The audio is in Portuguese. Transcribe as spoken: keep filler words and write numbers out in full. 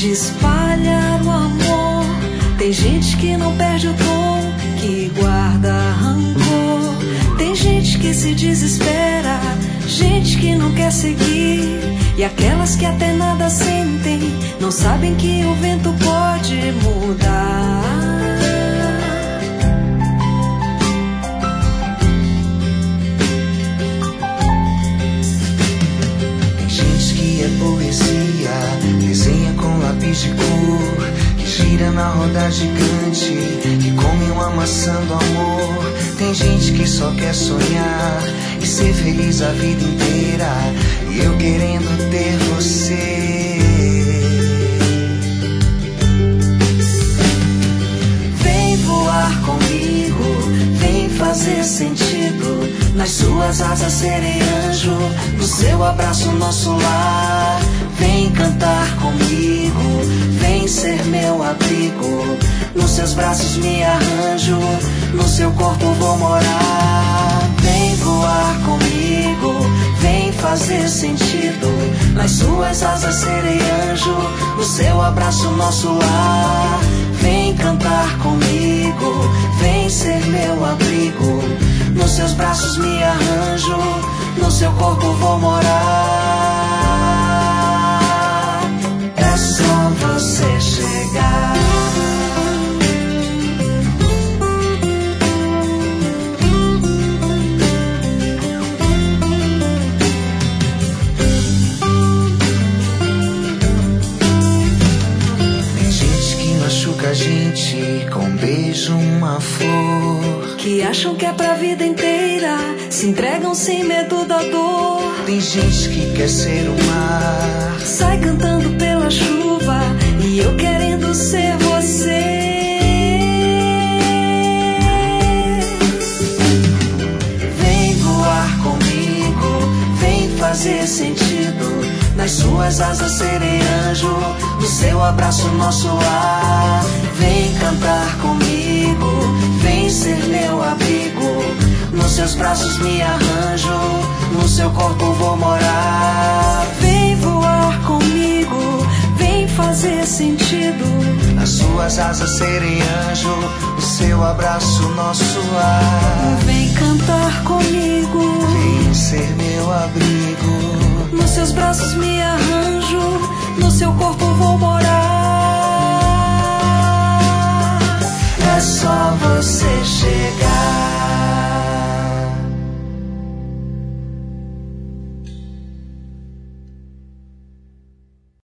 de espalhar o amor. Tem gente que não perde o tom, que guarda rancor. Tem gente que se desespera, gente que não quer seguir. E aquelas que até nada sentem, não sabem que o vento pode mudar. Tem gente que é poesia, desenha com lápis de cor, que gira na roda gigante, que come uma maçã do amor. Tem gente que só quer sonhar e ser feliz a vida inteira, e eu querendo ter você. Vem voar comigo, vem fazer sentido, nas suas asas serei anjo, no seu abraço nosso lar. Vem cantar comigo, vem ser meu abrigo, nos seus braços me arranjo, no seu corpo vou morar. Vem voar comigo, vem fazer sentido, nas suas asas serei anjo, no seu abraço nosso lar. Vem cantar comigo, vem ser meu abrigo, nos seus braços me arranjo, no seu corpo vou morar. É só você chegar. Machuca a gente com um beijo, uma flor, que acham que é pra vida inteira, se entregam sem medo da dor. Tem gente que quer ser o mar, sai cantando pela chuva, e eu querendo ser você. Vem voar comigo, vem fazer sentido, nas suas asas serei anjo, no seu abraço nosso lar. Vem cantar comigo, vem ser meu abrigo, nos seus braços me arranjo, no seu corpo vou morar. Vem voar comigo, vem fazer sentido, nas suas asas serei anjo, no seu abraço nosso lar. Vem cantar comigo, vem ser meu abrigo, nos seus braços me arranjo, no seu corpo vou morar.